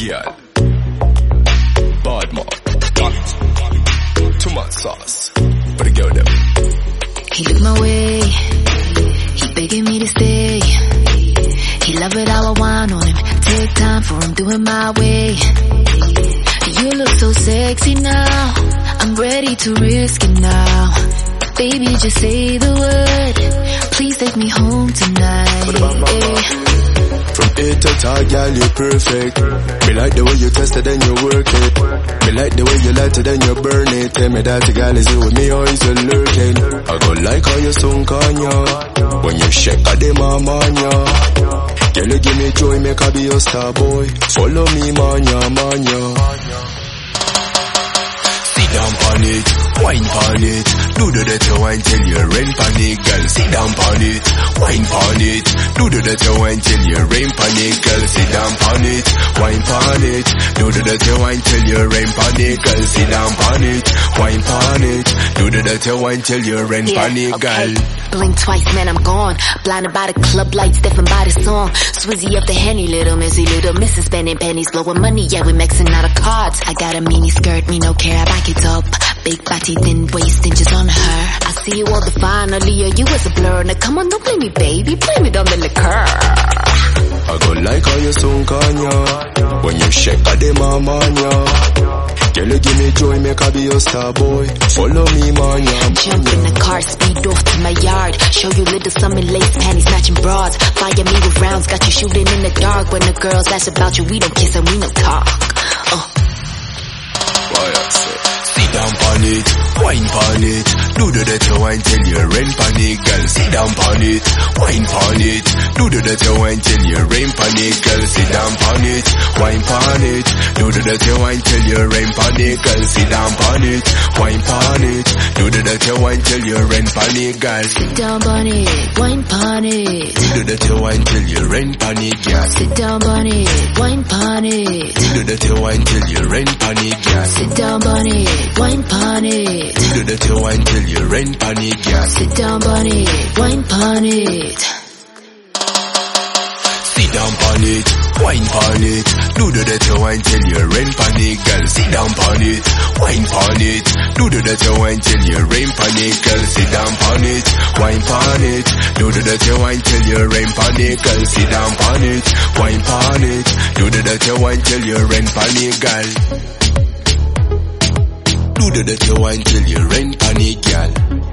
girl. Bad man. Tomato sauce. For the girl them. He looked my way. He begging me to stay. He love it how I whine on him. Take time for him, do it my way. You look so sexy now. I'm ready to risk it now. Baby, just say the word. Please take me home tonight. From A to T, girl, you're perfect. Me like the way you test it and you work it. Me like the way you light it and you burn it. Tell me that the girl is you with me or is you lurking. I go like how you sung on ya. When you shake a dem mania. Girl, you give me joy, make I be your star boy. Follow me, mania, mania. Sit down on it, wine on it. Do the dirty wine till you rain on it, girl. Sit down on it, wine on it. Do the dirty wine till you rain on it, girl. Sit down on it, wine on it. Do the dirty wine till you rain on it, girl. Sit down on it, wine on it. Do the dirty wine till you rain on it, girl. Blink twice, man, I'm gone. Blinded by the club lights, deafened by the song. Swizzy up the Henny, little missy, little missus spending pennies, blowing money, yeah, we maxing out of cards. I got a mini skirt, me no care, I back it up. Big body, thin waist, inches on her. I see you all the finally, you was a blur. Now come on, don't blame me, baby, blame it on the liquor. I go like how you sung on ya. When you shake a dem mania. Girl, you give me joy, make I be your star boy. Follow me, mania. Jump in the car, speed off to my yard. Show you little summer lace panties, matching bras. Fire me with rounds, got you shooting in the dark. When the girls ask about you, we don't kiss and we don't talk. Sit down on it, wine on it. Do the dirty wine till you rain on it, girl. Sit down on it, wine on it. Do the dirty wine till you rain on it, girl. Sit down on it, wine on it. Do the dirty wine till you rain on it, girl. Sit down on it, wine on it. Do the dirty wine till you rain on it, girl. Sit down on it, wine on it. Do the dirty wine till you rain on it, girl. Sit down on it, wine on it. Do the dirty wine till you rain on it, girl. Sit down on it, wine on it. Do the dirty wine till you rain on it, girl. Sit down on it, wine on it. Sit down on it, wine on it. Do the dirty wine till you rain on it, girl. Sit down on it, wine on it. Do the dirty wine till you rain on it, girl. Sit down on it, wine on it. Do the dirty wine till you rain on it, girl. Sit down on it, wine on it. Do the dirty wine till you rain on it, girl. Do the dirty wine till you rain on it, girl.